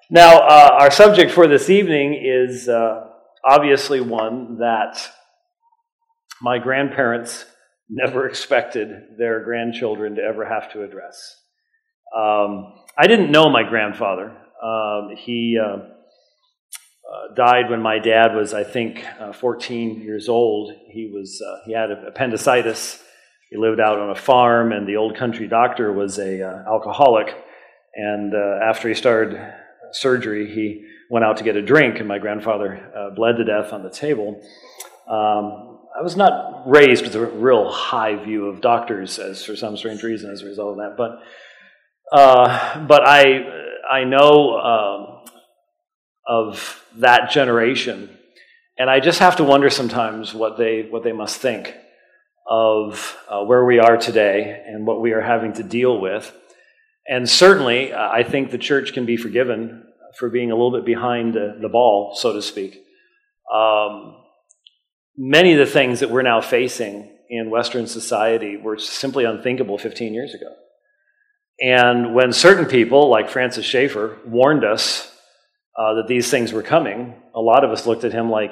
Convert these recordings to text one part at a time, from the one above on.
Now, our subject for this evening is obviously one that my grandparents never expected their grandchildren to ever have to address. I didn't know my grandfather. He died when my dad was, I think, 14 years old. He had appendicitis. He lived out on a farm, and the old country doctor was a alcoholic. And after he started surgery, he went out to get a drink, and my grandfather bled to death on the table. I was not raised with a real high view of doctors, as for some strange reason, as a result of that. But I know of that generation, and I just have to wonder sometimes what they must think of where we are today and what we are having to deal with. And certainly, I think the church can be forgiven for being a little bit behind the ball, so to speak. Many of the things that we're now facing in Western society were simply unthinkable 15 years ago. And when certain people, like Francis Schaeffer, warned us that these things were coming, a lot of us looked at him like,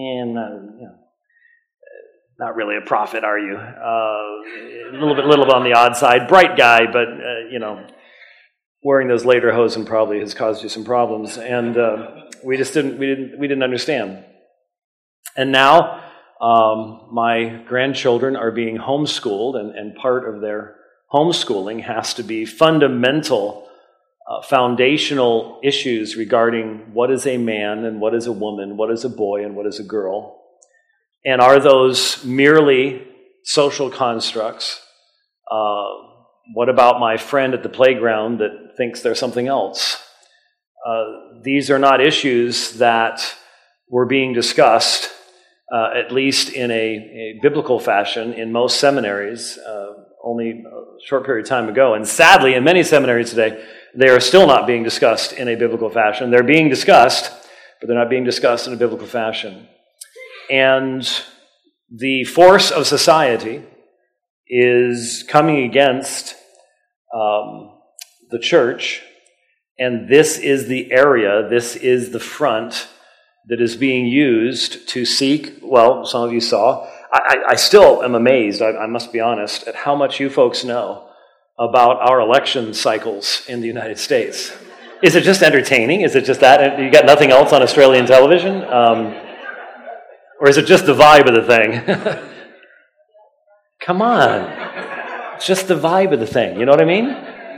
not really a prophet, are you? A little bit on the odd side. Bright guy, but, wearing those lederhosen probably has caused you some problems. And we didn't understand. And now my grandchildren are being homeschooled, and part of their homeschooling has to be fundamental, foundational issues regarding what is a man and what is a woman, what is a boy and what is a girl. And are those merely social constructs? What about my friend at the playground that thinks there's something else? These are not issues that were being discussed, at least in a biblical fashion, in most seminaries only a short period of time ago. And sadly, in many seminaries today, they are still not being discussed in a biblical fashion. They're being discussed, but they're not being discussed in a biblical fashion. And the force of society is coming against the church, and this is the area, this is the front that is being used to seek, well, some of you saw, I still am amazed, I must be honest, at how much you folks know about our election cycles in the United States. Is it just entertaining? Is it just that? You got nothing else on Australian television? Or is it just the vibe of the thing? Come on. It's just the vibe of the thing. You know what I mean?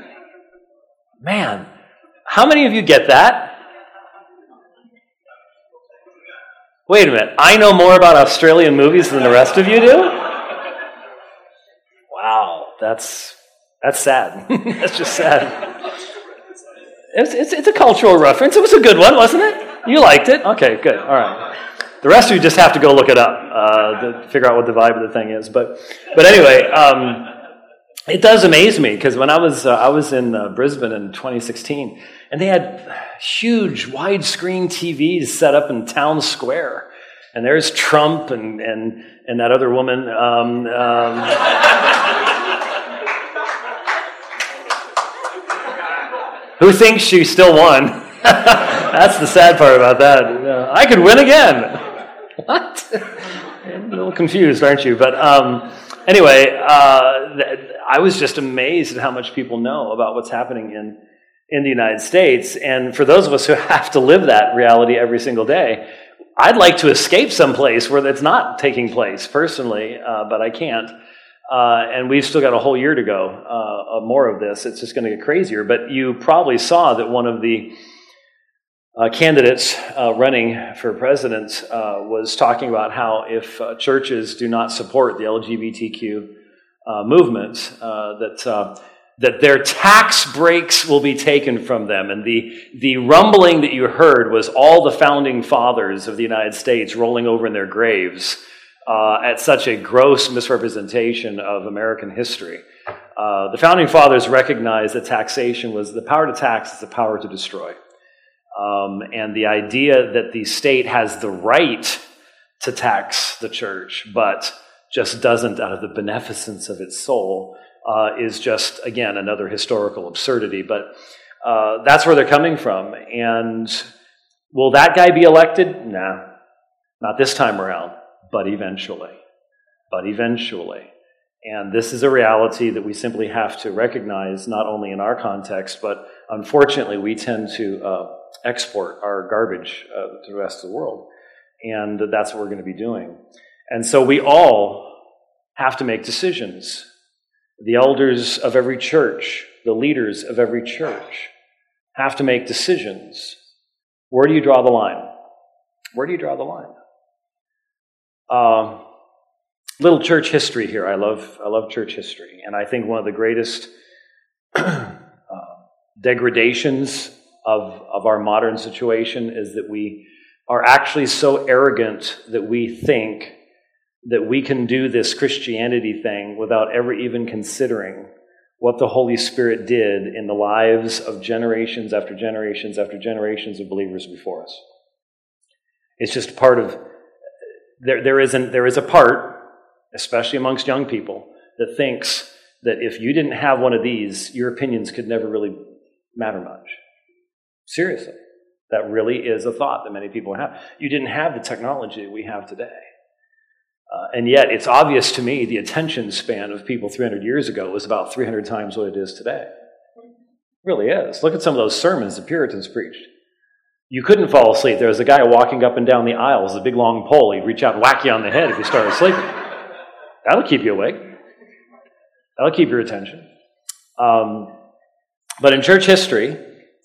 Man, how many of you get that? Wait a minute. I know more about Australian movies than the rest of you do? Wow, that's sad. That's just sad. It's a cultural reference. It was a good one, wasn't it? You liked it? Okay, good. All right. The rest of you just have to go look it up to figure out what the vibe of the thing is. But anyway, it does amaze me because when I was in Brisbane in 2016, and they had huge widescreen TVs set up in Town Square, and there's Trump and that other woman. Who thinks she still won? That's the sad part about that. I could win again. What? A little confused, aren't you? But anyway, I was just amazed at how much people know about what's happening in the United States. And for those of us who have to live that reality every single day, I'd like to escape someplace where that's not taking place personally, but I can't. And we've still got a whole year to go more of this. It's just going to get crazier. But you probably saw that one of the candidates running for president was talking about how if churches do not support the LGBTQ movement, that their tax breaks will be taken from them. And the rumbling that you heard was all the founding fathers of the United States rolling over in their graves at such a gross misrepresentation of American history. The founding fathers recognized that taxation was the power to tax is the power to destroy. And the idea that the state has the right to tax the church, but just doesn't out of the beneficence of its soul, is just, again, another historical absurdity. But That's where they're coming from. And will that guy be elected? Nah, not this time around, but eventually. But eventually. And this is a reality that we simply have to recognize, not only in our context, but unfortunately we tend to export our garbage to the rest of the world. And that's what we're going to be doing. And so we all have to make decisions. The elders of every church, the leaders of every church have to make decisions. Where do you draw the line? Where do you draw the line? Little church history here. I love church history. And I think one of the greatest degradations of our modern situation is that we are actually so arrogant that we think that we can do this Christianity thing without ever even considering what the Holy Spirit did in the lives of generations after generations after generations of believers before us. It's just part of, there is a part, especially amongst young people, that thinks that if you didn't have one of these, your opinions could never really matter much. Seriously. That really is a thought that many people have. You didn't have the technology that we have today. And yet, it's obvious to me the attention span of people 300 years ago was about 300 times what it is today. It really is. Look at some of those sermons the Puritans preached. You couldn't fall asleep. There was a guy walking up and down the aisles, a big long pole. He'd reach out and whack you on the head if you started sleeping. That'll keep you awake. That'll keep your attention. But in church history,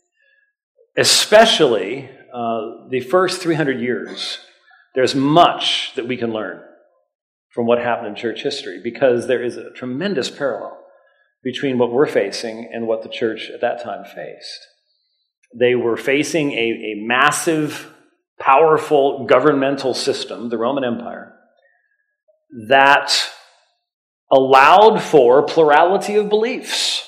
especially the first 300 years, there's much that we can learn from what happened in church history, because there is a tremendous parallel between what we're facing and what the church at that time faced. They were facing a massive, powerful governmental system, the Roman Empire, that allowed for plurality of beliefs.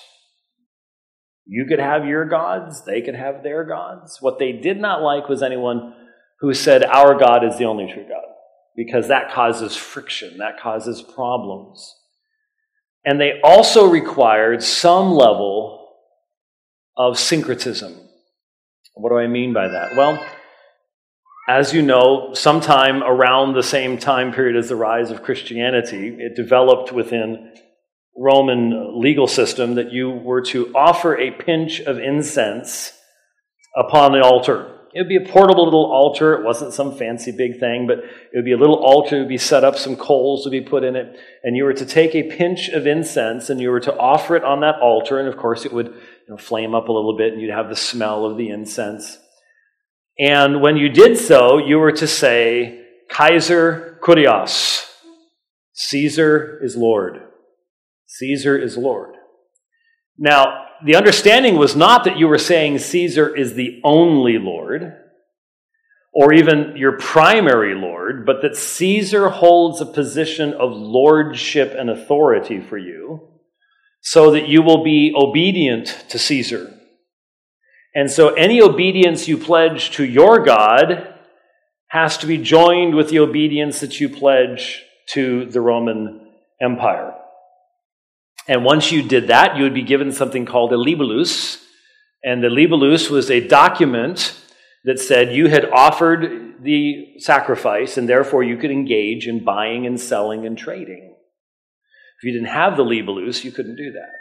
You could have your gods, they could have their gods. What they did not like was anyone who said, our God is the only true God, because that causes friction, that causes problems. And they also required some level of syncretism. What do I mean by that? Well, as you know, sometime around the same time period as the rise of Christianity, it developed within Roman legal system that you were to offer a pinch of incense upon the altar. It would be a portable little altar. It wasn't some fancy big thing, but it would be a little altar. It would be set up, some coals would be put in it, and you were to take a pinch of incense and you were to offer it on that altar, and of course it would flame up a little bit and you'd have the smell of the incense. And when you did so, you were to say, Kaiser Kurios, Caesar is Lord. Caesar is Lord. Now, the understanding was not that you were saying Caesar is the only Lord, or even your primary Lord, but that Caesar holds a position of lordship and authority for you, so that you will be obedient to Caesar. And so any obedience you pledge to your God has to be joined with the obedience that you pledge to the Roman Empire. And once you did that, you would be given something called a libellus. And the libellus was a document that said you had offered the sacrifice, and therefore you could engage in buying and selling and trading. If you didn't have the libellus, you couldn't do that.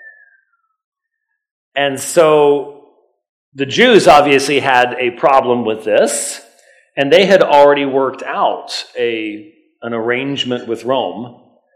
And so the Jews obviously had a problem with this, and they had already worked out an arrangement with Rome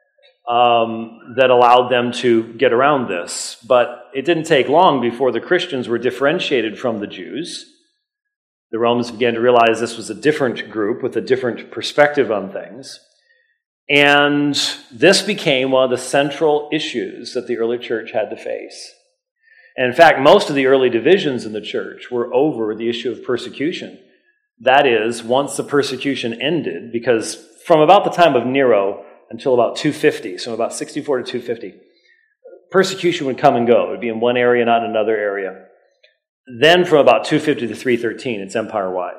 that allowed them to get around this. But it didn't take long before the Christians were differentiated from the Jews. The Romans began to realize this was a different group with a different perspective on things. And this became one of the central issues that the early church had to face. And in fact, most of the early divisions in the church were over the issue of persecution. That is, once the persecution ended, because from about the time of Nero until about 250, so about 64 to 250, persecution would come and go. It would be in one area, not in another area. Then from about 250 to 313, it's empire-wide.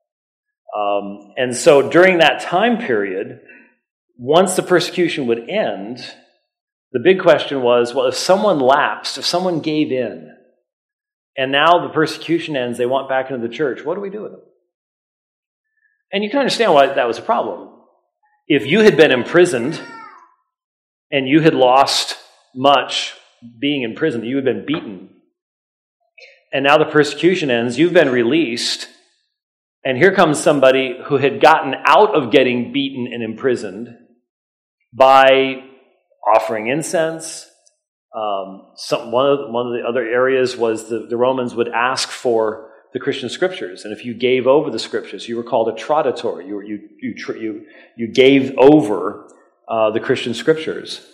And so during that time period, once the persecution would end, the big question was, well, if someone lapsed, if someone gave in, And now the persecution ends, they want back into the church. What do we do with them? And you can understand why that was a problem. If you had been imprisoned and you had lost much being in prison, you had been beaten, and now the persecution ends, you've been released, and here comes somebody who had gotten out of getting beaten and imprisoned by offering incense. One of the other areas was the Romans would ask for the Christian scriptures, and if you gave over the scriptures, you were called a traditor. You gave over the Christian scriptures.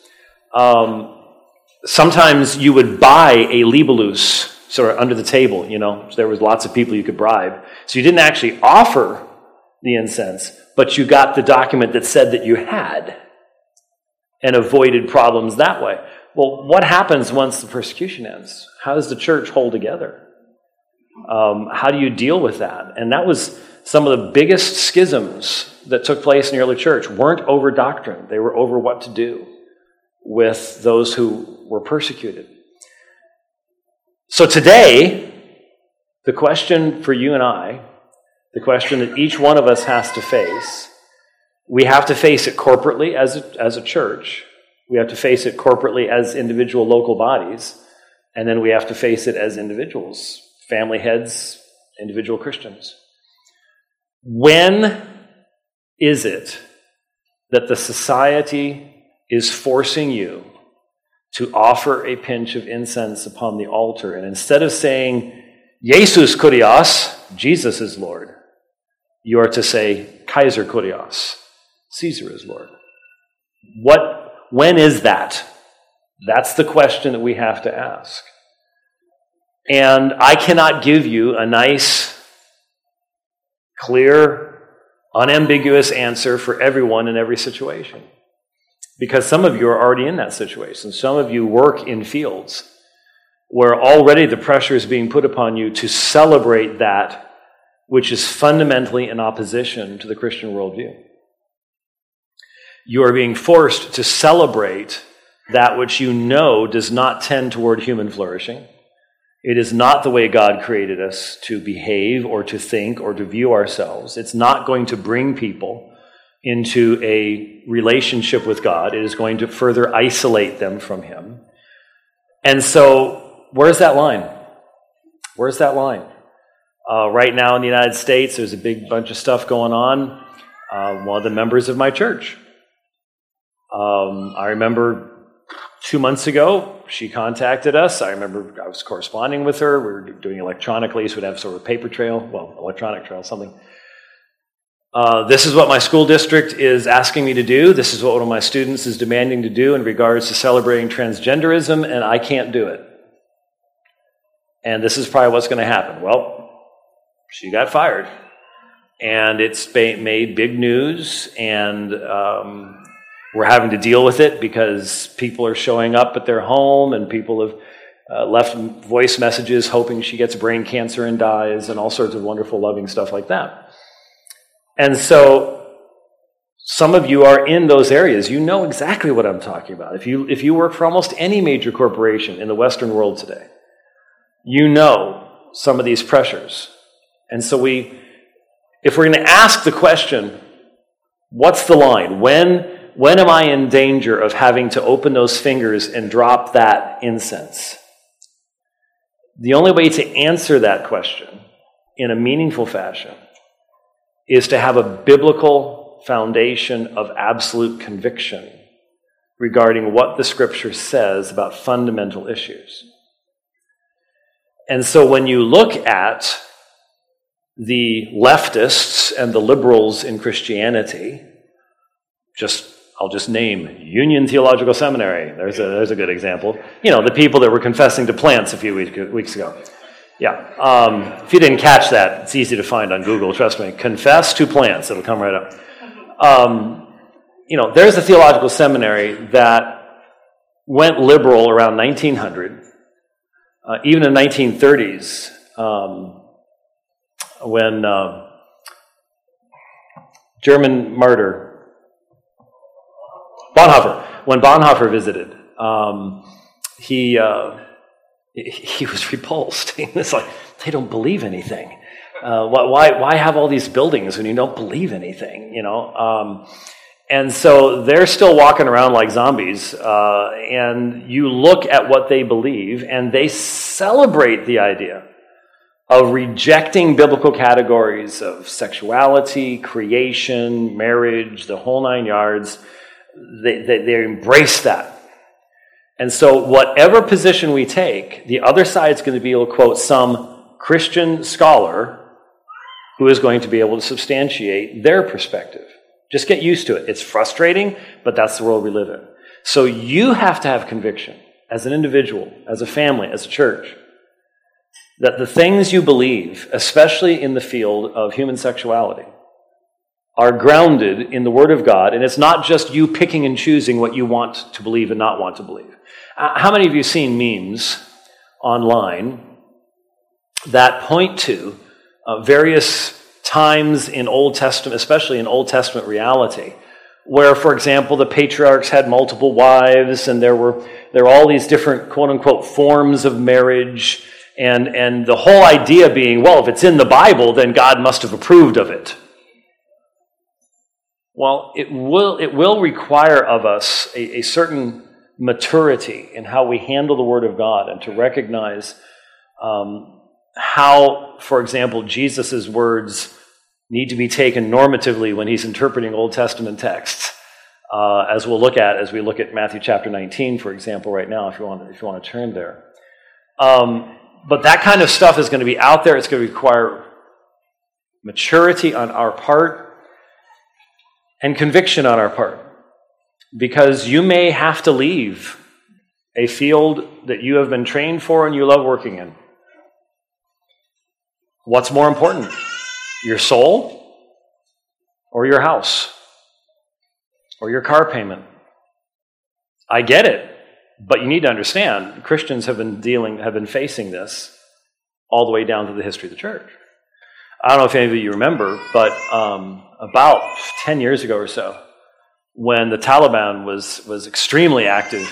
Sometimes you would buy a libellus, sort of under the table, so there was lots of people you could bribe. So you didn't actually offer the incense, but you got the document that said that you had, and avoided problems that way. Well, what happens once the persecution ends? How does the church hold together? How do you deal with that? And that was some of the biggest schisms that took place in the early church. Weren't over doctrine. They were over what to do with those who were persecuted. So today, the question for you and I, the question that each one of us has to face, we have to face it corporately as a church. We have to face it corporately as individual local bodies. And then we have to face it as individuals, family heads, individual Christians. When is it that the society is forcing you to offer a pinch of incense upon the altar, and instead of saying, Jesus Kurios, Jesus is Lord, you are to say, Kaiser Kurios, Caesar is Lord? When is that? That's the question that we have to ask. And I cannot give you a nice, clear, unambiguous answer for everyone in every situation. Because some of you are already in that situation. Some of you work in fields where already the pressure is being put upon you to celebrate that which is fundamentally in opposition to the Christian worldview. You are being forced to celebrate that which you know does not tend toward human flourishing. It is not the way God created us to behave or to think or to view ourselves. It's not going to bring people into a relationship with God. It is going to further isolate them from Him. And so, where's that line? Where's that line? Right now in the United States, there's a big bunch of stuff going on. One of the members of my church, I remember 2 months ago, she contacted us. I remember I was corresponding with her. We were doing electronically, so we'd have sort of a paper trail, electronic trail, something. This is what my school district is asking me to do. This is what one of my students is demanding to do in regards to celebrating transgenderism, and I can't do it. And this is probably what's going to happen. Well, she got fired. And it's made big news, and we're having to deal with it because people are showing up at their home, and people have left voice messages hoping she gets brain cancer and dies, and all sorts of wonderful, loving stuff like that. And so some of you are in those areas. You know exactly what I'm talking about. If you work for almost any major corporation in the Western world today, you know some of these pressures. And so if we're going to ask the question, what's the line? When am I in danger of having to open those fingers and drop that incense? The only way to answer that question in a meaningful fashion is to have a biblical foundation of absolute conviction regarding what the Scripture says about fundamental issues. And so when you look at the leftists and the liberals in Christianity, I'll just name Union Theological Seminary. There's a good example. The people that were confessing to plants a few weeks ago. Yeah. If you didn't catch that, it's easy to find on Google. Trust me. Confess to plants. It'll come right up. There's a theological seminary that went liberal around 1900. Even in the 1930s, when German martyr Bonhoeffer, when Bonhoeffer visited, he He was repulsed. He was like, they don't believe anything. Why have all these buildings when you don't believe anything, And so they're still walking around like zombies, and you look at what they believe, and they celebrate the idea of rejecting biblical categories of sexuality, creation, marriage, the whole nine yards. They embrace that. And so whatever position we take, the other side's going to be able to quote some Christian scholar who is going to be able to substantiate their perspective. Just get used to it. It's frustrating, but that's the world we live in. So you have to have conviction as an individual, as a family, as a church, that the things you believe, especially in the field of human sexuality, are grounded in the Word of God, and it's not just you picking and choosing what you want to believe and not want to believe. How many of you have seen memes online that point to various times in Old Testament, especially in Old Testament reality, where, for example, the patriarchs had multiple wives, and there were all these different quote-unquote forms of marriage, and the whole idea being, well, if it's in the Bible, then God must have approved of it. Well, it will require of us a certain maturity in how we handle the Word of God, and to recognize how, for example, Jesus' words need to be taken normatively when he's interpreting Old Testament texts, as we look at Matthew chapter 19, for example, right now, if you want to turn there. But that kind of stuff is going to be out there. It's going to require maturity on our part and conviction on our part, because you may have to leave a field that you have been trained for and you love working in. What's more important, your soul or your house or your car payment? I get it, but you need to understand, Christians have been facing this all the way down to the history of the church. I don't know if any of you remember, but about 10 years ago or so, when the Taliban was extremely active,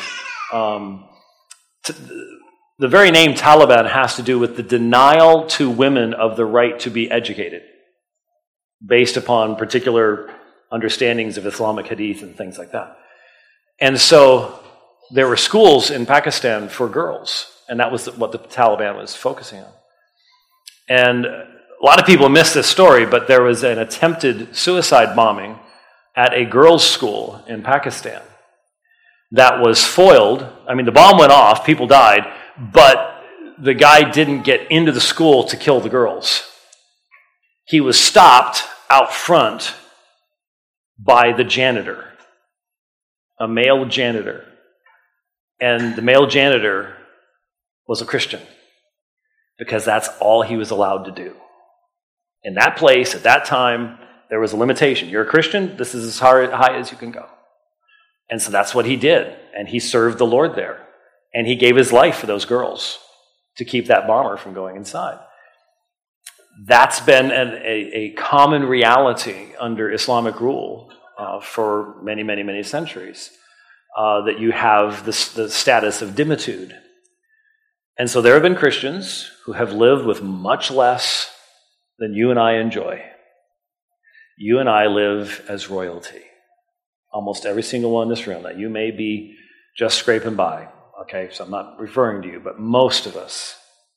the very name Taliban has to do with the denial to women of the right to be educated, based upon particular understandings of Islamic hadith and things like that. And so there were schools in Pakistan for girls, and that was what the Taliban was focusing on. And a lot of people miss this story, but there was an attempted suicide bombing at a girls' school in Pakistan that was foiled. I mean, the bomb went off, people died, but the guy didn't get into the school to kill the girls. He was stopped out front by the janitor, a male janitor. And the male janitor was a Christian, because that's all he was allowed to do. In that place, at that time, there was a limitation. You're a Christian, this is as high as you can go. And so that's what he did. And he served the Lord there. And he gave his life for those girls to keep that bomber from going inside. That's been a common reality under Islamic rule for many, many, many centuries, that you have the status of dhimmitude. And so there have been Christians who have lived with much less than you and I enjoy. You and I live as royalty. Almost every single one in this room. That you may be just scraping by. Okay, so I'm not referring to you, but most of us,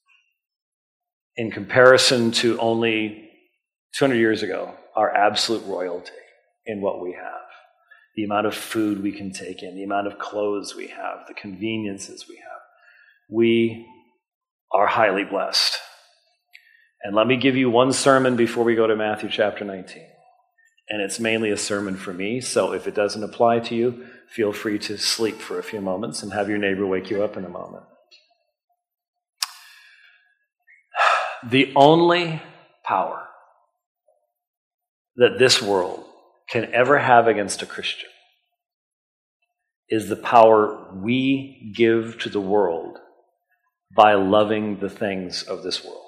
in comparison to only 200 years ago, are absolute royalty in what we have. The amount of food we can take in, the amount of clothes we have, the conveniences we have. We are highly blessed. And let me give you one sermon before we go to Matthew chapter 19. And it's mainly a sermon for me, so if it doesn't apply to you, feel free to sleep for a few moments and have your neighbor wake you up in a moment. The only power that this world can ever have against a Christian is the power we give to the world by loving the things of this world.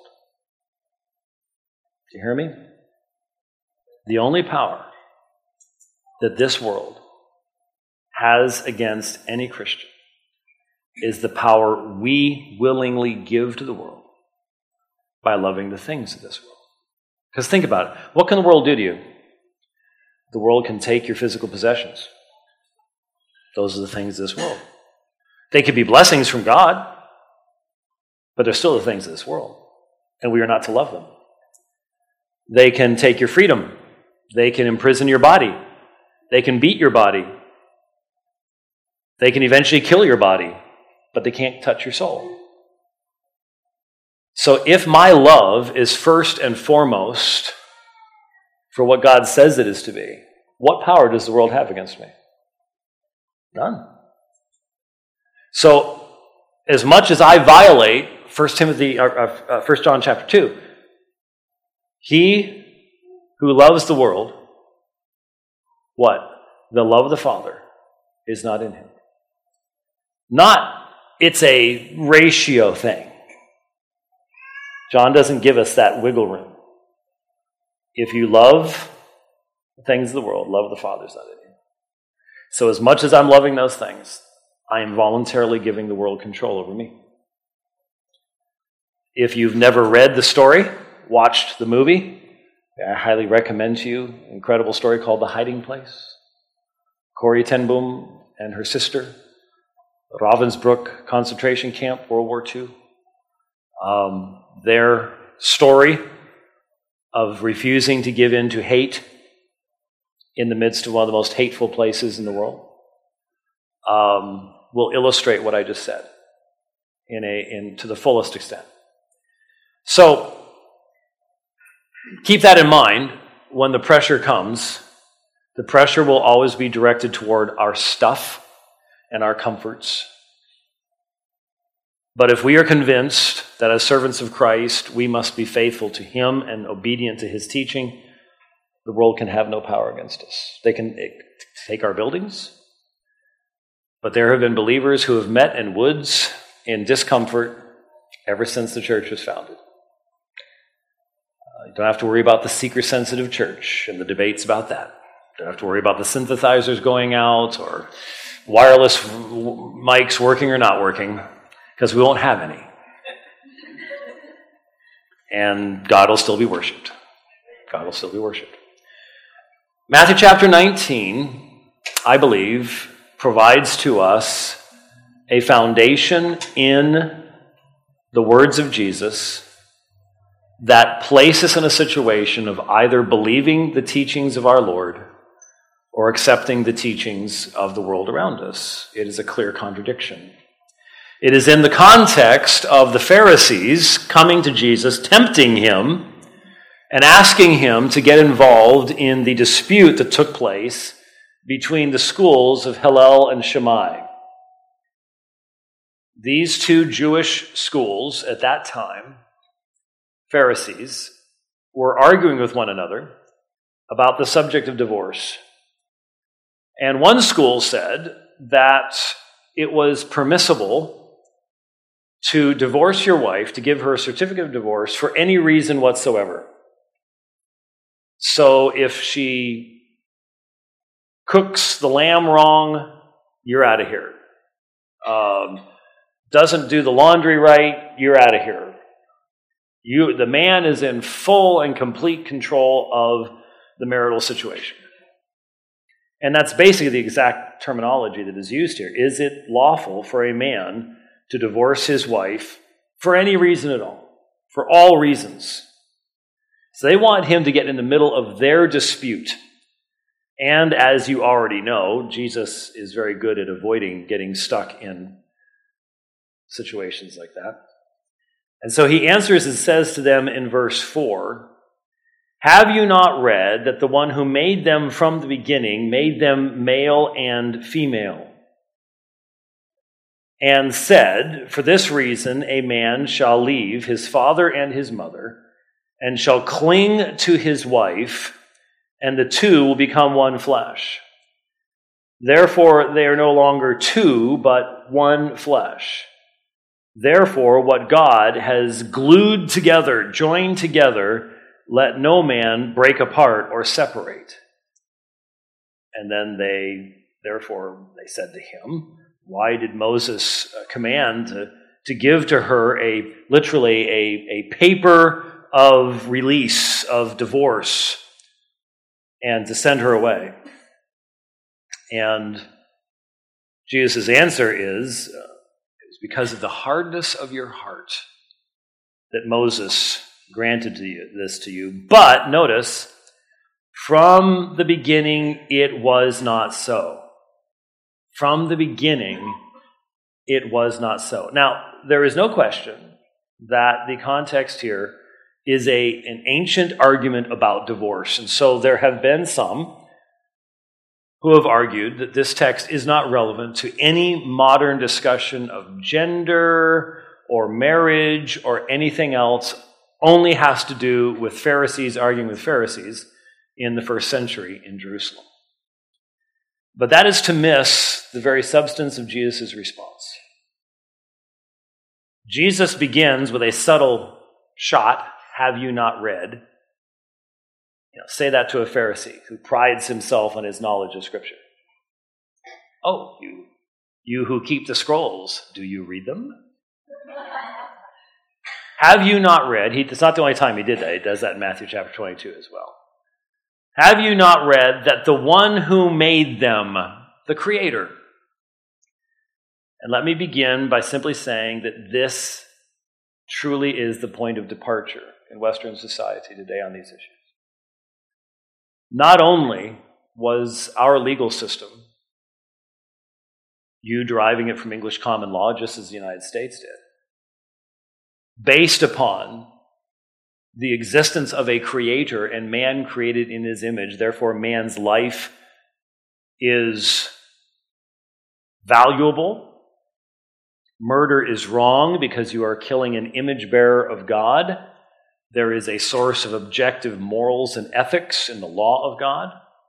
Do you hear me? The only power that this world has against any Christian is the power we willingly give to the world by loving the things of this world. Because think about it. What can the world do to you? The world can take your physical possessions. Those are the things of this world. They could be blessings from God, but they're still the things of this world, and we are not to love them. They can take your freedom. They can imprison your body. They can beat your body. They can eventually kill your body, but they can't touch your soul. So if my love is first and foremost for what God says it is to be, what power does the world have against me? None. So as much as I violate 1 John chapter 2, he who loves the world, what? The love of the Father is not in him. Not, it's a ratio thing. John doesn't give us that wiggle room. If you love the things of the world, love of the Father is not in you. So as much as I'm loving those things, I am voluntarily giving the world control over me. If you've never read the story, watched the movie, I highly recommend to you an incredible story called The Hiding Place. Corrie ten Boom and her sister, Ravensbrück concentration camp, World War II. Their story of refusing to give in to hate in the midst of one of the most hateful places in the world will illustrate what I just said to the fullest extent. So keep that in mind when the pressure comes. The pressure will always be directed toward our stuff and our comforts. But if we are convinced that as servants of Christ, we must be faithful to him and obedient to his teaching, the world can have no power against us. They can take our buildings, but there have been believers who have met in woods in discomfort ever since the church was founded. You don't have to worry about the seeker-sensitive church and the debates about that. You don't have to worry about the synthesizers going out or wireless mics working or not working, because we won't have any. And God will still be worshipped. God will still be worshipped. Matthew chapter 19, I believe, provides to us a foundation in the words of Jesus that place us in a situation of either believing the teachings of our Lord or accepting the teachings of the world around us. It is a clear contradiction. It is in the context of the Pharisees coming to Jesus, tempting him, and asking him to get involved in the dispute that took place between the schools of Hillel and Shammai. These two Jewish schools at that time, Pharisees, were arguing with one another about the subject of divorce. And one school said that it was permissible to divorce your wife, to give her a certificate of divorce for any reason whatsoever. So if she cooks the lamb wrong, you're out of here. Doesn't do the laundry right, you're out of here. The man is in full and complete control of the marital situation. And that's basically the exact terminology that is used here. Is it lawful for a man to divorce his wife for any reason at all? For all reasons. So they want him to get in the middle of their dispute. And as you already know, Jesus is very good at avoiding getting stuck in situations like that. And so he answers and says to them in verse 4, "Have you not read that the one who made them from the beginning made them male and female? And said, for this reason a man shall leave his father and his mother, and shall cling to his wife, and the two will become one flesh. Therefore they are no longer two, but one flesh. Therefore what God has glued together, joined together, let no man break apart or separate." And then they said to him, Why did Moses command to give to her literally a paper of release, of divorce, and to send her away? And Jesus' answer is, it's because of the hardness of your heart that Moses granted this to you. But notice, from the beginning, it was not so. From the beginning, it was not so. Now, there is no question that the context here is an ancient argument about divorce. And so there have been some who have argued that this text is not relevant to any modern discussion of gender or marriage or anything else, only has to do with Pharisees arguing with Pharisees in the first century in Jerusalem. But that is to miss the very substance of Jesus' response. Jesus begins with a subtle shot, have you not read? Say that to a Pharisee who prides himself on his knowledge of Scripture. Oh, you who keep the scrolls, do you read them? Have you not read? It's not the only time he did that. He does that in Matthew chapter 22 as well. Have you not read that the one who made them, the Creator? And let me begin by simply saying that this truly is the point of departure in Western society today on these issues. Not only was our legal system, you deriving it from English common law, just as the United States did, based upon the existence of a creator and man created in his image, therefore man's life is valuable. Murder is wrong because you are killing an image bearer of God. There is a source of objective morals and ethics in the law of God.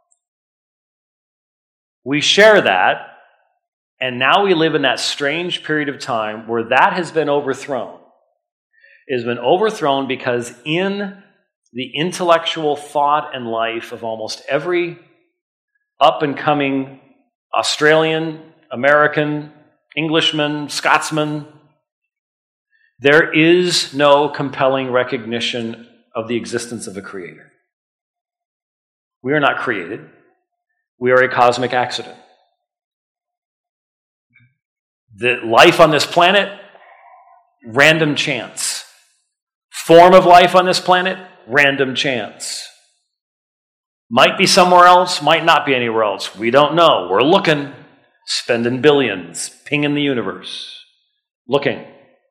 We share that, and now we live in that strange period of time where that has been overthrown. It has been overthrown because in the intellectual thought and life of almost every up-and-coming Australian, American, Englishman, Scotsman, there is no compelling recognition of the existence of a creator. We are not created. We are a cosmic accident. The life on this planet, random chance. Form of life on this planet, random chance. Might be somewhere else, might not be anywhere else. We don't know. We're looking, spending billions, pinging the universe, looking.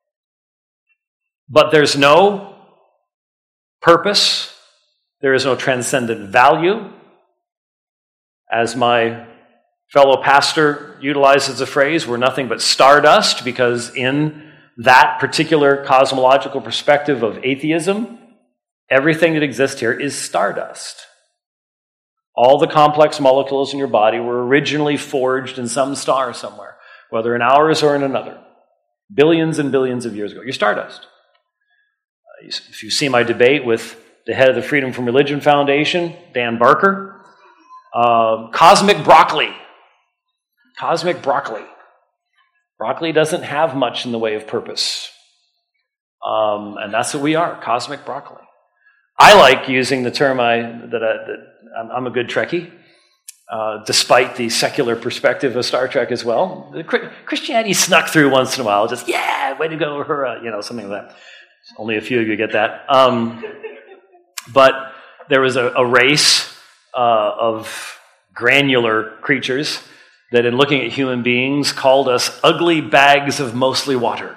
But there's no purpose. There is no transcendent value. As my fellow pastor utilizes the phrase, we're nothing but stardust, because in that particular cosmological perspective of atheism, everything that exists here is stardust. All the complex molecules in your body were originally forged in some star somewhere, whether in ours or in another, billions and billions of years ago. You're stardust. If you see my debate with the head of the Freedom from Religion Foundation, Dan Barker, cosmic broccoli. Cosmic broccoli. Broccoli doesn't have much in the way of purpose. And that's what we are, cosmic broccoli. I like using the term that I'm a good Trekkie, despite the secular perspective of Star Trek as well. Christianity snuck through once in a while, just, yeah, way to go, hurrah, something like that. Only a few of you get that. But there was a race of granular creatures that in looking at human beings called us ugly bags of mostly water.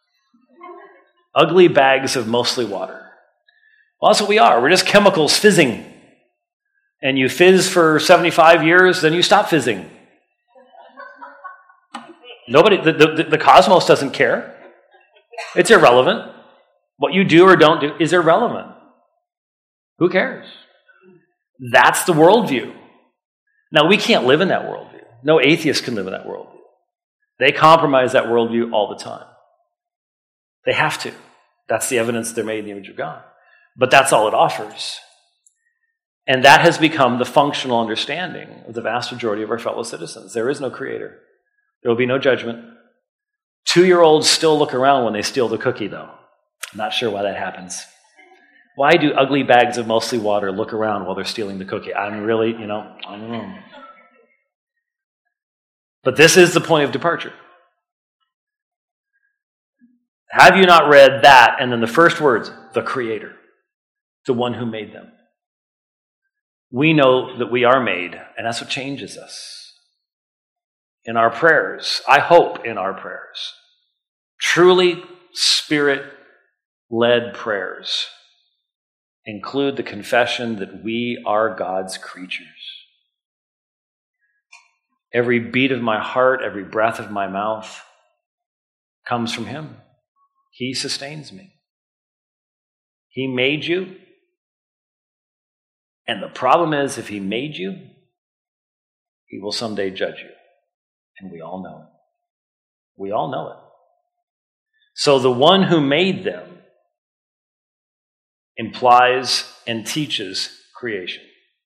Ugly bags of mostly water. Well, that's what we are. We're just chemicals fizzing. And you fizz for 75 years, then you stop fizzing. Nobody, the cosmos doesn't care. It's irrelevant. What you do or don't do is irrelevant. Who cares? That's the worldview. Now, we can't live in that worldview. No atheist can live in that worldview. They compromise that worldview all the time. They have to. That's the evidence they're made in the image of God. But that's all it offers. And that has become the functional understanding of the vast majority of our fellow citizens. There is no creator. There will be no judgment. 2-year-olds still look around when they steal the cookie, though. I'm not sure why that happens. Why do ugly bags of mostly water look around while they're stealing the cookie? I'm really, I don't know. But this is the point of departure. Have you not read that? And then the first words, the Creator, the one who made them. We know that we are made, and that's what changes us. In our prayers, I hope in our prayers, truly Spirit-led prayers include the confession that we are God's creatures. Every beat of my heart, every breath of my mouth comes from Him. He sustains me. He made you. And the problem is, if He made you, He will someday judge you. And we all know it. We all know it. So the one who made them implies and teaches creation.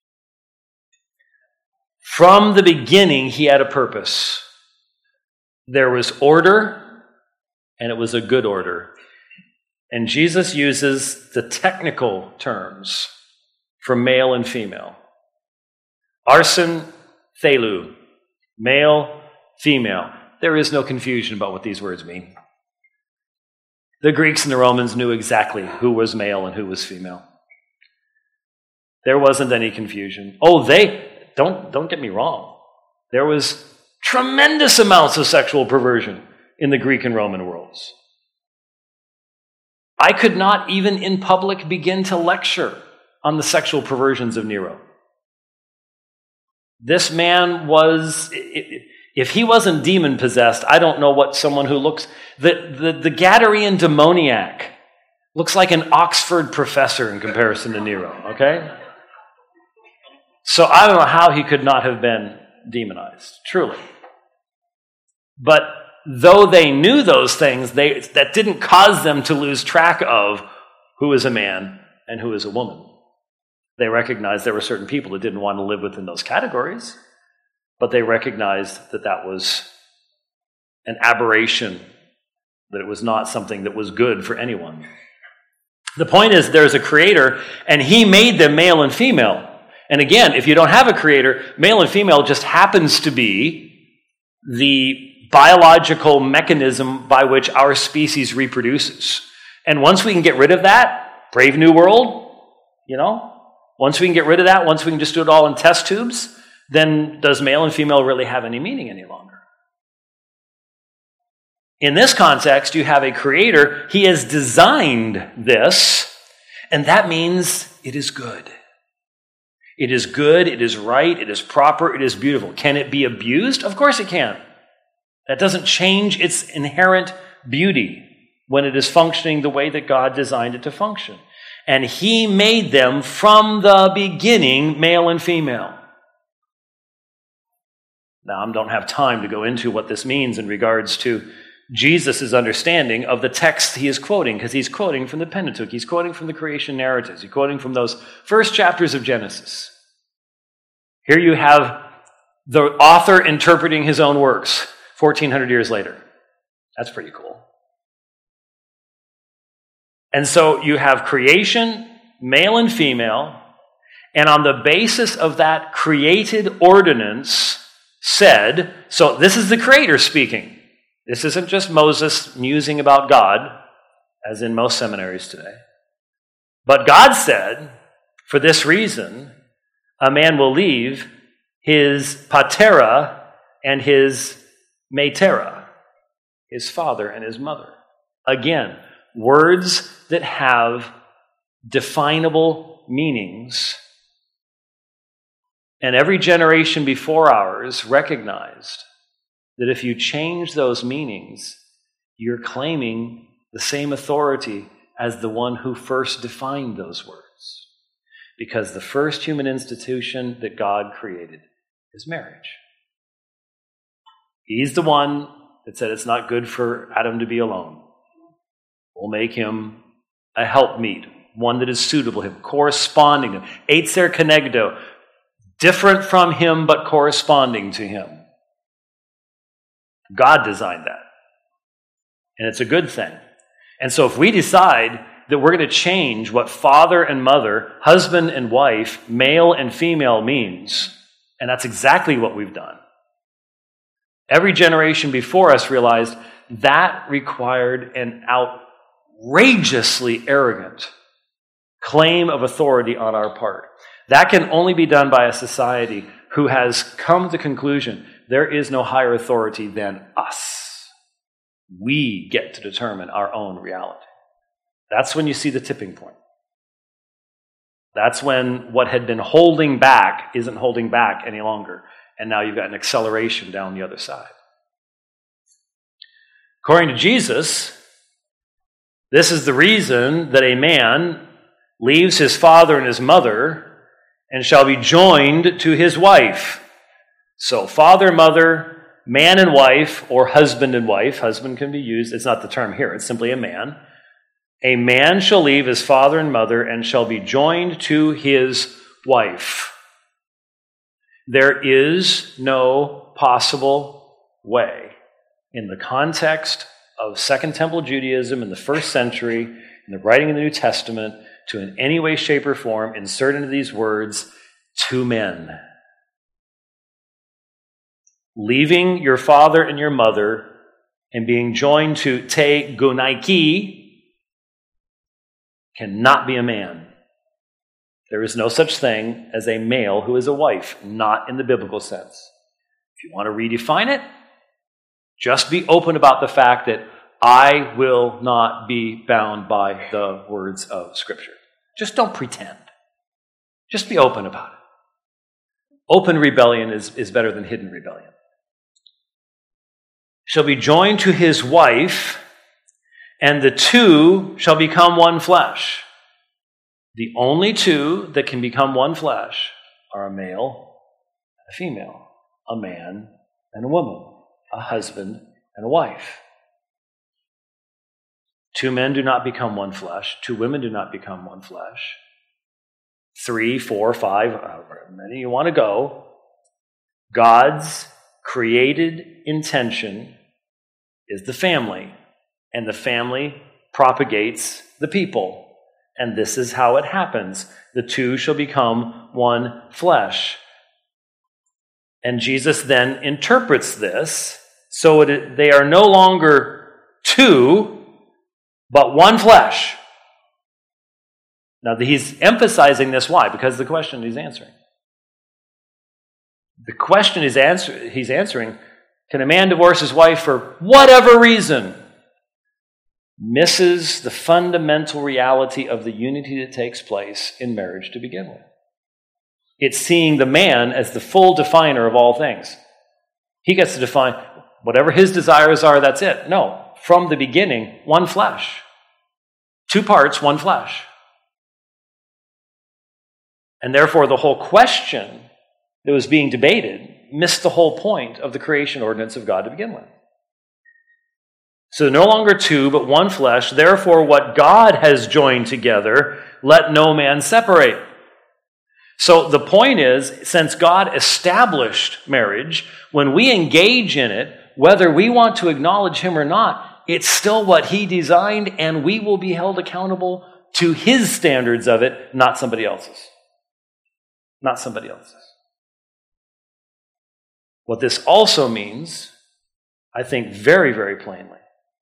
From the beginning, He had a purpose. There was order, and it was a good order. And Jesus uses the technical terms for male and female. Arson, thelu, male, female. There is no confusion about what these words mean. The Greeks and the Romans knew exactly who was male and who was female. There wasn't any confusion. Don't get me wrong. There was tremendous amounts of sexual perversion in the Greek and Roman worlds. I could not even in public begin to lecture on the sexual perversions of Nero. This man was, if he wasn't demon-possessed, I don't know what someone who looks, the Gadarene demoniac looks like an Oxford professor in comparison to Nero, okay? So I don't know how he could not have been demonized, truly. But though they knew those things, that didn't cause them to lose track of who is a man and who is a woman. They recognized there were certain people that didn't want to live within those categories, but they recognized that that was an aberration, that it was not something that was good for anyone. The point is, there's a creator, and He made them male and female. And again, if you don't have a creator, male and female just happens to be the biological mechanism by which our species reproduces. And once we can get rid of that, Brave New World, once we can get rid of that, once we can just do it all in test tubes, then does male and female really have any meaning any longer? In this context, you have a creator. He has designed this, and that means it is good. It is good, it is right, it is proper, it is beautiful. Can it be abused? Of course it can. That doesn't change its inherent beauty when it is functioning the way that God designed it to function. And He made them from the beginning, male and female. Now, I don't have time to go into what this means in regards to Jesus' understanding of the text he is quoting, because he's quoting from the Pentateuch. He's quoting from the creation narratives. He's quoting from those first chapters of Genesis. Here you have the author interpreting his own works 1,400 years later. That's pretty cool. And so you have creation, male and female, and on the basis of that created ordinance said, so this is the Creator speaking. This isn't just Moses musing about God, as in most seminaries today. But God said, for this reason, a man will leave his patera and his metera, his father and his mother. Again, words that have definable meanings. And every generation before ours recognized that if you change those meanings, you're claiming the same authority as the one who first defined those words. Because the first human institution that God created is marriage. He's the one that said it's not good for Adam to be alone. We'll make him a helpmeet, one that is suitable to him, corresponding to him. Eitzer kenegdo, different from him but corresponding to him. God designed that. And it's a good thing. And so if we decide that we're going to change what father and mother, husband and wife, male and female means, and that's exactly what we've done. Every generation before us realized that required an outrageously arrogant claim of authority on our part. That can only be done by a society who has come to the conclusion there is no higher authority than us. We get to determine our own reality. That's when you see the tipping point. That's when what had been holding back isn't holding back any longer. And now you've got an acceleration down the other side. According to Jesus, this is the reason that a man leaves his father and his mother and shall be joined to his wife. So father, mother, man and wife, or husband and wife. Husband can be used. It's not the term here. It's simply a man. A man shall leave his father and mother and shall be joined to his wife. There is no possible way in the context of Second Temple Judaism in the first century, in the writing of the New Testament, to in any way, shape, or form insert into these words, two men. Leaving your father and your mother and being joined to te gunaiki cannot be a man. There is no such thing as a male who is a wife, not in the biblical sense. If you want to redefine it, just be open about the fact that I will not be bound by the words of Scripture. Just don't pretend. Just be open about it. Open rebellion is better than hidden rebellion. Shall be joined to his wife, and the two shall become one flesh. The only two that can become one flesh are a male and a female, a man and a woman, a husband and a wife. Two men do not become one flesh. Two women do not become one flesh. 3, 4, 5, however many you want to go. God's created intention is the family, and the family propagates the people. And this is how it happens. The two shall become one flesh. And Jesus then interprets this so they are no longer two, but one flesh. Now, he's emphasizing this. Why? Because of the question he's answering. The question he's answering, can a man divorce his wife for whatever reason? Misses the fundamental reality of the unity that takes place in marriage to begin with. It's seeing the man as the full definer of all things. He gets to define whatever his desires are, that's it. No, from the beginning, one flesh. Two parts, one flesh. And therefore, the whole question that was being debated missed the whole point of the creation ordinance of God to begin with. So no longer two, but one flesh. Therefore, what God has joined together, let no man separate. So the point is, since God established marriage, when we engage in it, whether we want to acknowledge him or not, it's still what he designed, and we will be held accountable to his standards of it, not somebody else's. Not somebody else's. What this also means, I think very, very plainly,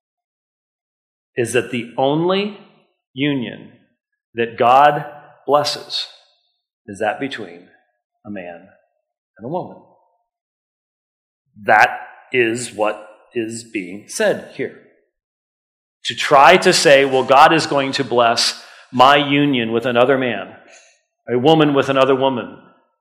is that the only union that God blesses is that between a man and a woman. That is what is being said here. To try to say, well, God is going to bless my union with another man, a woman with another woman,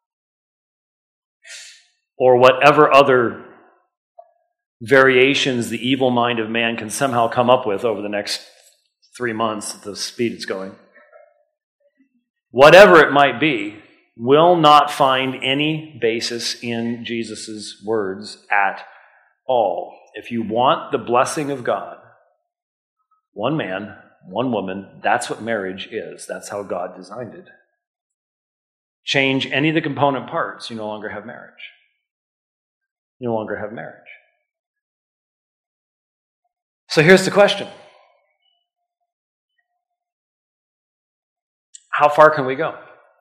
or whatever other variations the evil mind of man can somehow come up with over the next 3 months at the speed it's going. Whatever it might be, will not find any basis in Jesus' words at all. If you want the blessing of God, one man, one woman, that's what marriage is. That's how God designed it. Change any of the component parts, you no longer have marriage. You no longer have marriage. So here's the question. How far can we go?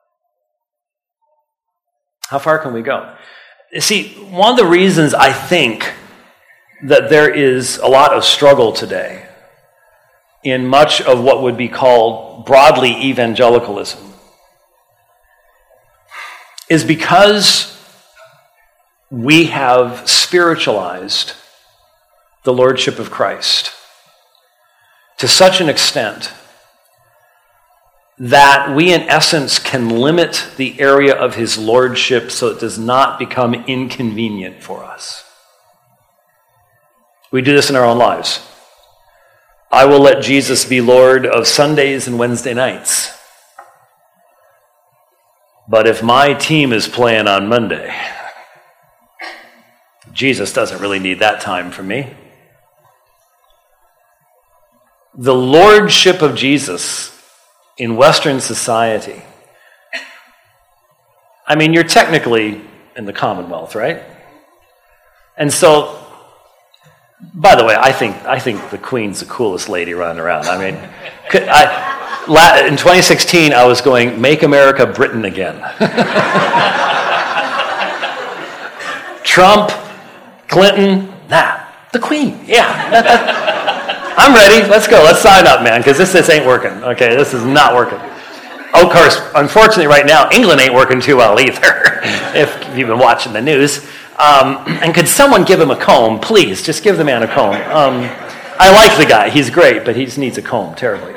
How far can we go? You see, one of the reasons I think that there is a lot of struggle today in much of what would be called broadly evangelicalism is because we have spiritualized the Lordship of Christ to such an extent that we, in essence, can limit the area of his lordship so it does not become inconvenient for us. We do this in our own lives. I will let Jesus be Lord of Sundays and Wednesday nights. But if my team is playing on Monday, Jesus doesn't really need that time from me. The lordship of Jesus in Western society, I mean, you're technically in the Commonwealth, right? And so, by the way, I think the Queen's the coolest lady running around. I mean, in 2016, I was going, "Make America Britain again." Trump, Clinton, the Queen, yeah. I'm ready. Let's go. Let's sign up, man, because this ain't working. Okay, this is not working. Of course, unfortunately, right now, England ain't working too well either, if you've been watching the news. And could someone give him a comb? Please, just give the man a comb. I like the guy. He's great, but he just needs a comb terribly.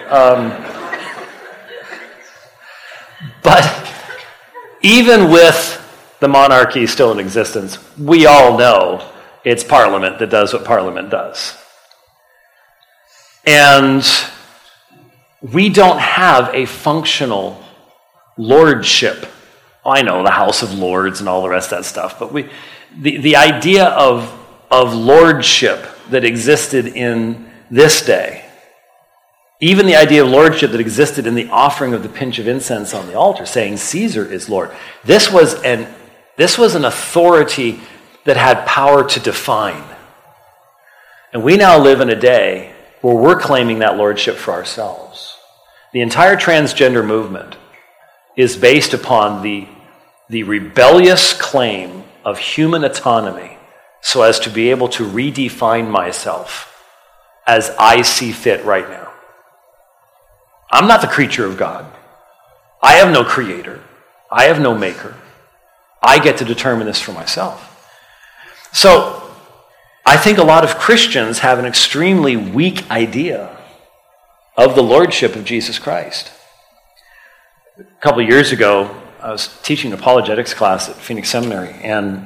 But even with the monarchy still in existence, we all know it's Parliament that does what Parliament does. And we don't have a functional lordship. I know the House of Lords and all the rest of that stuff, but the idea of lordship that existed in this day, even the idea of lordship that existed in the offering of the pinch of incense on the altar, saying Caesar is Lord, this was an authority that had power to define. And we now live in a day where we're claiming that lordship for ourselves. The entire transgender movement is based upon the rebellious claim of human autonomy so as to be able to redefine myself as I see fit right now. I'm not the creature of God. I have no creator. I have no maker. I get to determine this for myself. So, I think a lot of Christians have an extremely weak idea of the lordship of Jesus Christ. A couple of years ago, I was teaching an apologetics class at Phoenix Seminary, and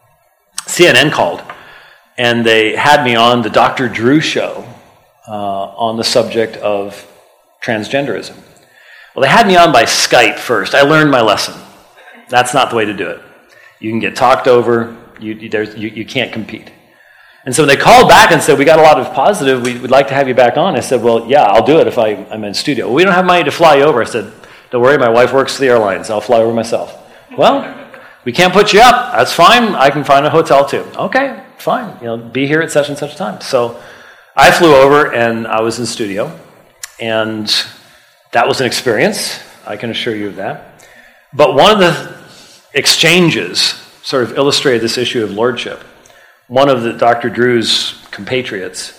CNN called, and they had me on the Dr. Drew show on the subject of transgenderism. Well, they had me on by Skype first. I learned my lesson. That's not the way to do it. You can get talked over. You can't compete. And so when they called back and said, "We got a lot of positive, we'd like to have you back on," I said, "Well, yeah, I'll do it if I'm in studio." "Well, we don't have money to fly you over." I said, "Don't worry, my wife works for the airlines. I'll fly over myself." "Well, we can't put you up." "That's fine. I can find a hotel too." "Okay, fine. Be here at such and such time." So I flew over and I was in studio, and that was an experience. I can assure you of that. But one of the exchanges sort of illustrated this issue of lordship. One of the Dr. Drew's compatriots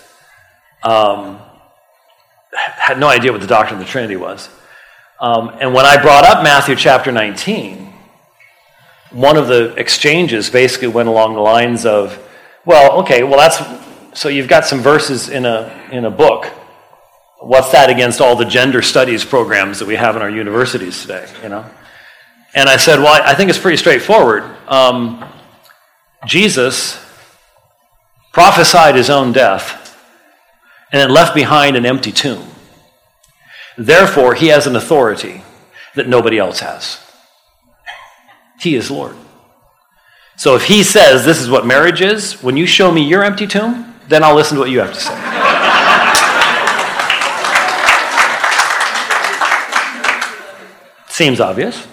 had no idea what the doctrine of the Trinity was. And when I brought up Matthew chapter 19, one of the exchanges basically went along the lines of, so you've got some verses in a book. What's that against all the gender studies programs that we have in our universities today, And I said, well, I think it's pretty straightforward. Jesus prophesied his own death and then left behind an empty tomb. Therefore, he has an authority that nobody else has. He is Lord. So if he says this is what marriage is, when you show me your empty tomb, then I'll listen to what you have to say. Seems obvious.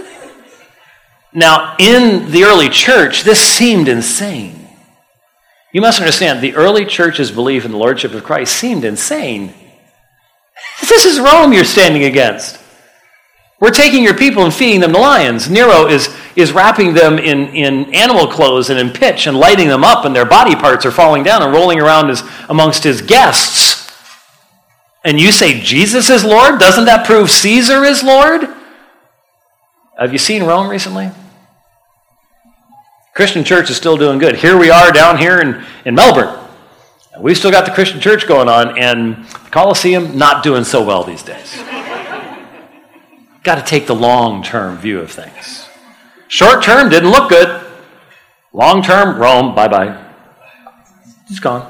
Now, in the early church, this seemed insane. You must understand, the early church's belief in the lordship of Christ seemed insane. This is Rome you're standing against. We're taking your people and feeding them to lions. Nero is wrapping them in animal clothes and in pitch and lighting them up, and their body parts are falling down and rolling around amongst his guests. And you say Jesus is Lord? Doesn't that prove Caesar is Lord? Have you seen Rome recently? Christian church is still doing good. Here we are down here in Melbourne. We've still got the Christian church going on, and the Colosseum not doing so well these days. Got to take the long-term view of things. Short-term didn't look good. Long-term, Rome, bye-bye. It's gone.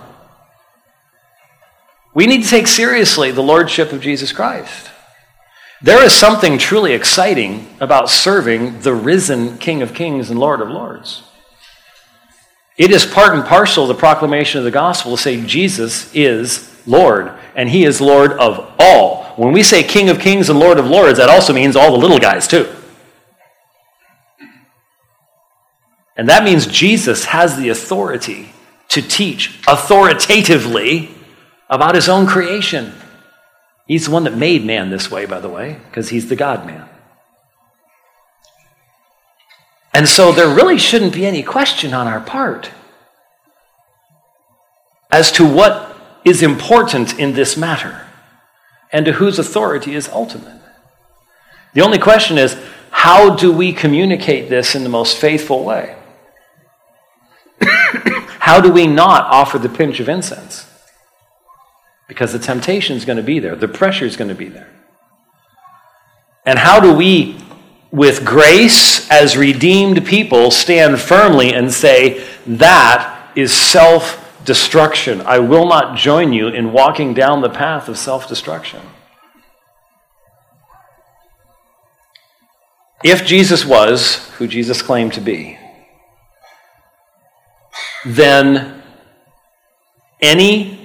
We need to take seriously the lordship of Jesus Christ. There is something truly exciting about serving the risen King of Kings and Lord of Lords. It is part and parcel of the proclamation of the gospel to say Jesus is Lord, and he is Lord of all. When we say King of Kings and Lord of Lords, that also means all the little guys too. And that means Jesus has the authority to teach authoritatively about his own creation. He's the one that made man this way, by the way, because he's the God-man. And so there really shouldn't be any question on our part as to what is important in this matter and to whose authority is ultimate. The only question is, how do we communicate this in the most faithful way? How do we not offer the pinch of incense? Because the temptation is going to be there. The pressure is going to be there. And how do we, with grace as redeemed people, stand firmly and say, that is self-destruction. I will not join you in walking down the path of self-destruction. If Jesus was who Jesus claimed to be, then any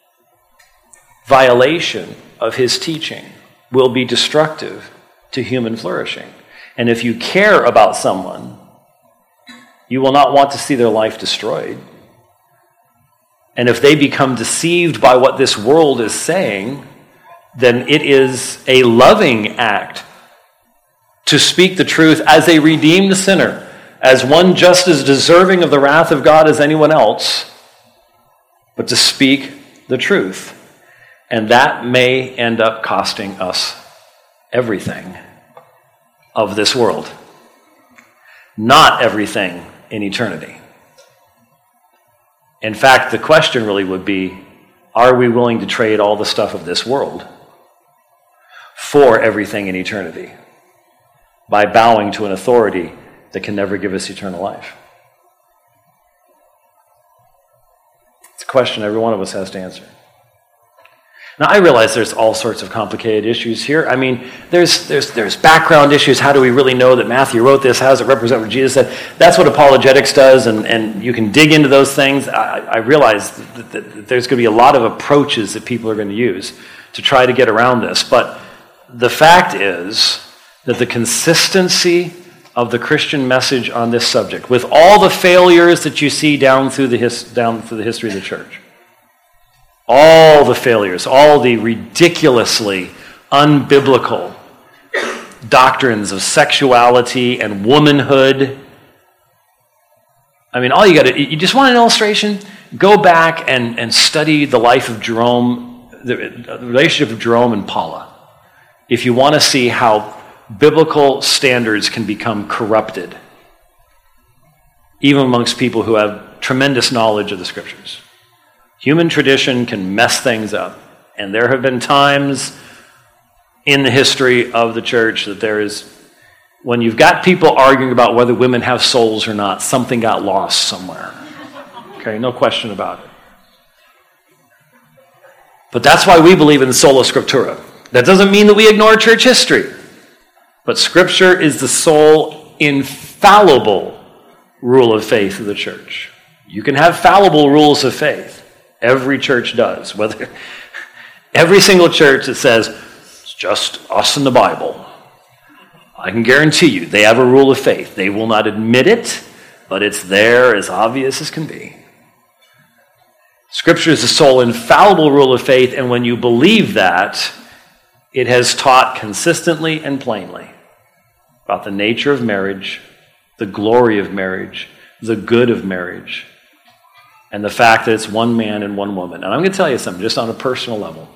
violation of his teaching will be destructive to human flourishing. And if you care about someone, you will not want to see their life destroyed. And if they become deceived by what this world is saying, then it is a loving act to speak the truth as a redeemed sinner, as one just as deserving of the wrath of God as anyone else, but to speak the truth. And that may end up costing us everything of this world. Not everything in eternity. In fact, the question really would be, are we willing to trade all the stuff of this world for everything in eternity by bowing to an authority that can never give us eternal life? It's a question every one of us has to answer. Now, I realize there's all sorts of complicated issues here. I mean, there's background issues. How do we really know that Matthew wrote this? How does it represent what Jesus said? That's what apologetics does, and you can dig into those things. I realize that there's going to be a lot of approaches that people are going to use to try to get around this. But the fact is that the consistency of the Christian message on this subject, with all the failures that you see down through the history of the church, all the failures, all the ridiculously unbiblical doctrines of sexuality and womanhood. I mean, you just want an illustration? Go back and study the life of Jerome, the relationship of Jerome and Paula, if you want to see how biblical standards can become corrupted, even amongst people who have tremendous knowledge of the Scriptures. Human tradition can mess things up. And there have been times in the history of the church that when you've got people arguing about whether women have souls or not, something got lost somewhere. Okay, no question about it. But that's why we believe in sola scriptura. That doesn't mean that we ignore church history. But Scripture is the sole infallible rule of faith of the church. You can have fallible rules of faith. Every church does. Every single church that says, it's just us and the Bible, I can guarantee you they have a rule of faith. They will not admit it, but it's there as obvious as can be. Scripture is the sole infallible rule of faith, and when you believe that, it has taught consistently and plainly about the nature of marriage, the glory of marriage, the good of marriage, and the fact that it's one man and one woman. And I'm going to tell you something, just on a personal level.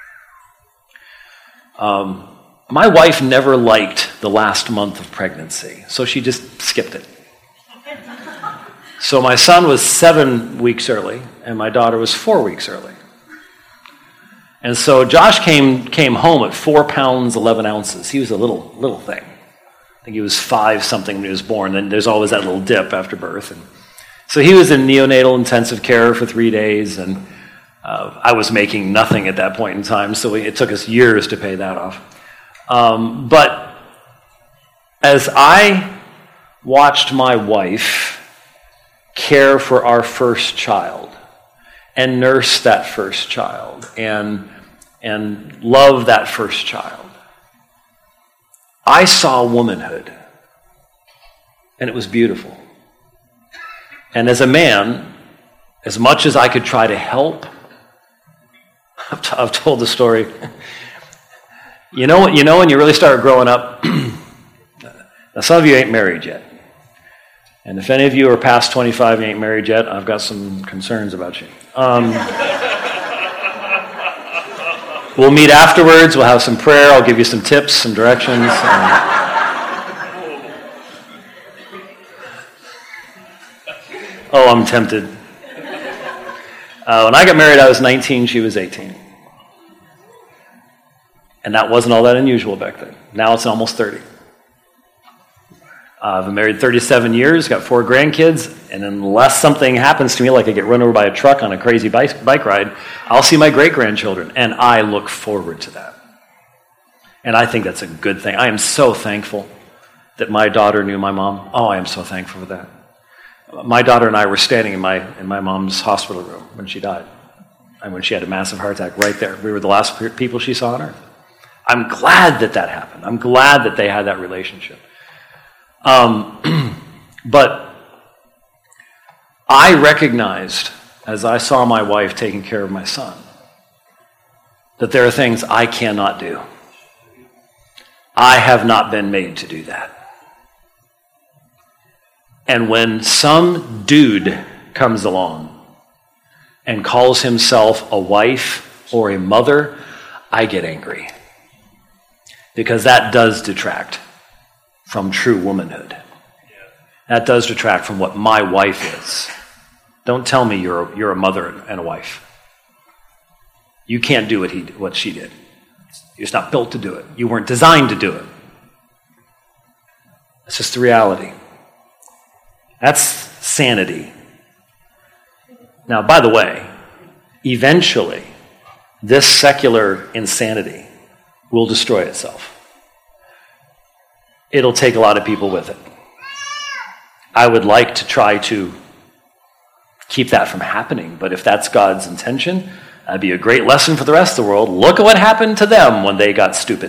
My wife never liked the last month of pregnancy, so she just skipped it. So my son was 7 weeks early, and my daughter was 4 weeks early. And so Josh came home at 4 pounds, 11 ounces. He was a little thing. I think he was 5 something when he was born. And there's always that little dip after birth. And so he was in neonatal intensive care for 3 days, and I was making nothing at that point in time, so it took us years to pay that off. But as I watched my wife care for our first child and nurse that first child and love that first child, I saw womanhood, and it was beautiful. And as a man, as much as I could try to help, I've told the story. You know when you really start growing up, now some of you ain't married yet. And if any of you are past 25 and ain't married yet, I've got some concerns about you. We'll meet afterwards. We'll have some prayer. I'll give you some tips, some directions. Oh, I'm tempted. When I got married, I was 19. She was 18. And that wasn't all that unusual back then. Now it's almost 30. I've been married 37 years, got 4 grandkids, and unless something happens to me, like I get run over by a truck on a crazy bike ride, I'll see my great-grandchildren, and I look forward to that. And I think that's a good thing. I am so thankful that my daughter knew my mom. Oh, I am so thankful for that. My daughter and I were standing in my mom's hospital room when she died, and when she had a massive heart attack right there. We were the last people she saw on earth. I'm glad that happened. I'm glad that they had that relationship. But I recognized, as I saw my wife taking care of my son, that there are things I cannot do. I have not been made to do that. And when some dude comes along and calls himself a wife or a mother, I get angry. Because that does detract from true womanhood. That does detract from what my wife is. Don't tell me you're a mother and a wife. You can't do what she did. You're just not built to do it. You weren't designed to do it. That's just the reality. That's sanity. Now, by the way, eventually, this secular insanity will destroy itself. It'll take a lot of people with it. I would like to try to keep that from happening, but if that's God's intention, that'd be a great lesson for the rest of the world. Look at what happened to them when they got stupid.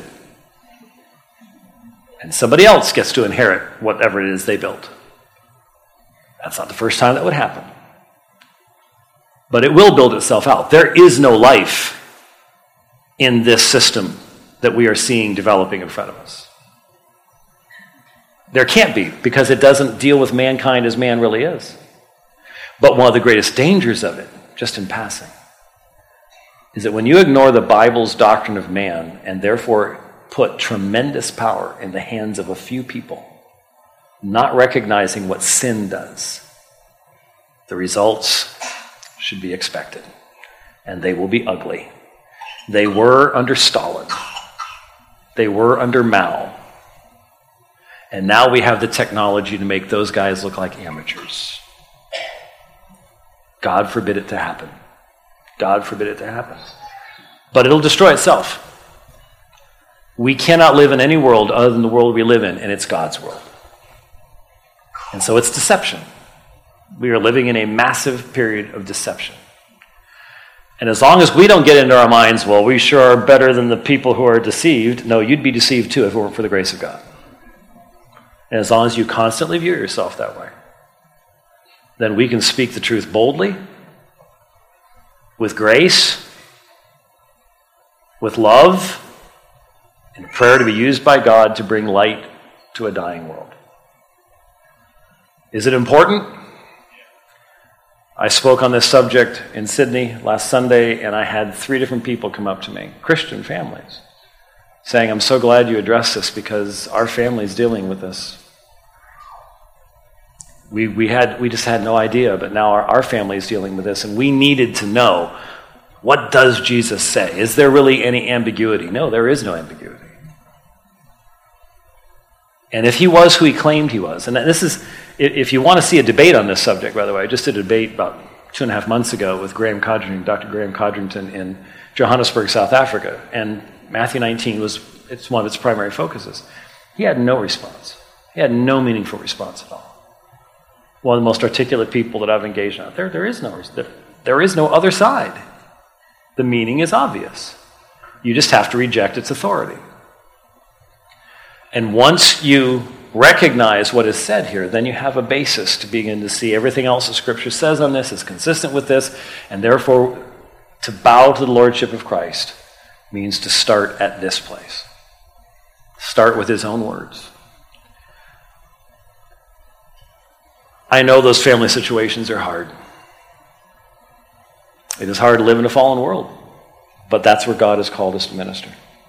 And somebody else gets to inherit whatever it is they built. That's not the first time that would happen. But it will build itself out. There is no life in this system that we are seeing developing in front of us. There can't be, because it doesn't deal with mankind as man really is. But one of the greatest dangers of it, just in passing, is that when you ignore the Bible's doctrine of man and therefore put tremendous power in the hands of a few people, not recognizing what sin does, the results should be expected. And they will be ugly. They were under Stalin. They were under Mao. And now we have the technology to make those guys look like amateurs. God forbid it to happen. God forbid it to happen. But it'll destroy itself. We cannot live in any world other than the world we live in, and it's God's world. And so it's deception. We are living in a massive period of deception. And as long as we don't get into our minds, well, we sure are better than the people who are deceived. No, you'd be deceived too if it weren't for the grace of God. And as long as you constantly view yourself that way, then we can speak the truth boldly, with grace, with love, and prayer to be used by God to bring light to a dying world. Is it important? I spoke on this subject in Sydney last Sunday, and I had 3 different people come up to me, Christian families, saying, I'm so glad you addressed this because our family's dealing with this. We just had no idea, but now our family is dealing with this, and we needed to know, what does Jesus say? Is there really any ambiguity? No, there is no ambiguity. And if he was who he claimed he was, and this is, if you want to see a debate on this subject, by the way, I just did a debate about 2.5 months ago with Dr. Graham Codrington in Johannesburg, South Africa, and Matthew 19 it's one of its primary focuses. He had no response. He had no meaningful response at all. One of the most articulate people that I've engaged out there. There is no other side. The meaning is obvious. You just have to reject its authority. And once you recognize what is said here, then you have a basis to begin to see everything else the Scripture says on this is consistent with this, and therefore to bow to the Lordship of Christ means to start at this place. Start with his own words. I know those family situations are hard. It is hard to live in a fallen world, but that's where God has called us to minister.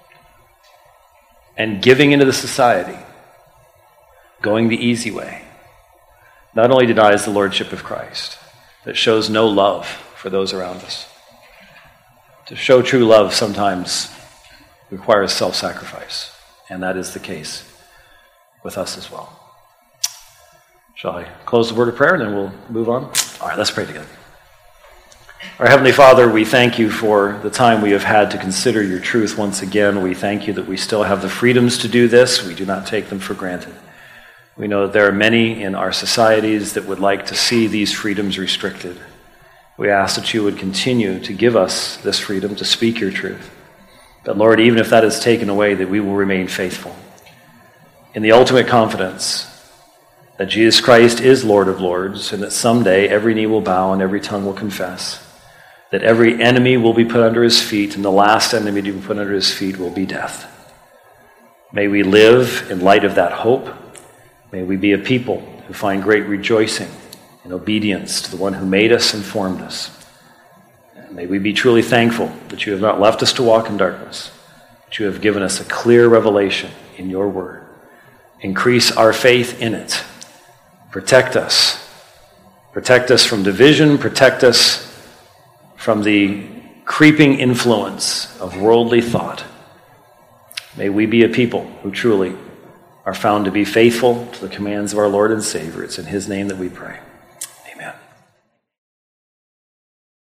And giving into the society, going the easy way, not only denies the Lordship of Christ, but shows no love for those around us. To show true love sometimes requires self-sacrifice, and that is the case with us as well. Shall I close the word of prayer and then we'll move on? All right, let's pray together. Our Heavenly Father, we thank you for the time we have had to consider your truth once again. We thank you that we still have the freedoms to do this. We do not take them for granted. We know that there are many in our societies that would like to see these freedoms restricted. We ask that you would continue to give us this freedom to speak your truth. But Lord, even if that is taken away, that we will remain faithful in the ultimate confidence that Jesus Christ is Lord of Lords, and that someday every knee will bow and every tongue will confess, that every enemy will be put under his feet, and the last enemy to be put under his feet will be death. May we live in light of that hope. May we be a people who find great rejoicing and obedience to the one who made us and formed us. And may we be truly thankful that you have not left us to walk in darkness, but you have given us a clear revelation in your word. Increase our faith in it. Protect us. Protect us from division. Protect us from the creeping influence of worldly thought. May we be a people who truly are found to be faithful to the commands of our Lord and Savior. It's in his name that we pray. Amen.